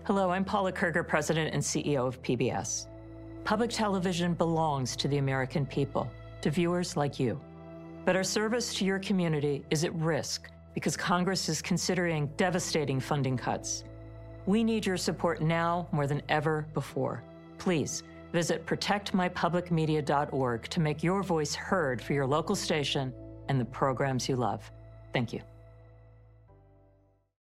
Hello, I'm Paula Kerger, President and CEO of PBS. Public television belongs to the American people, to viewers like you. But our service to your community is at risk because Congress is considering devastating funding cuts. We need your support now more than ever before. Please visit protectmypublicmedia.org to make your voice heard for your local station and the programs you love. Thank you.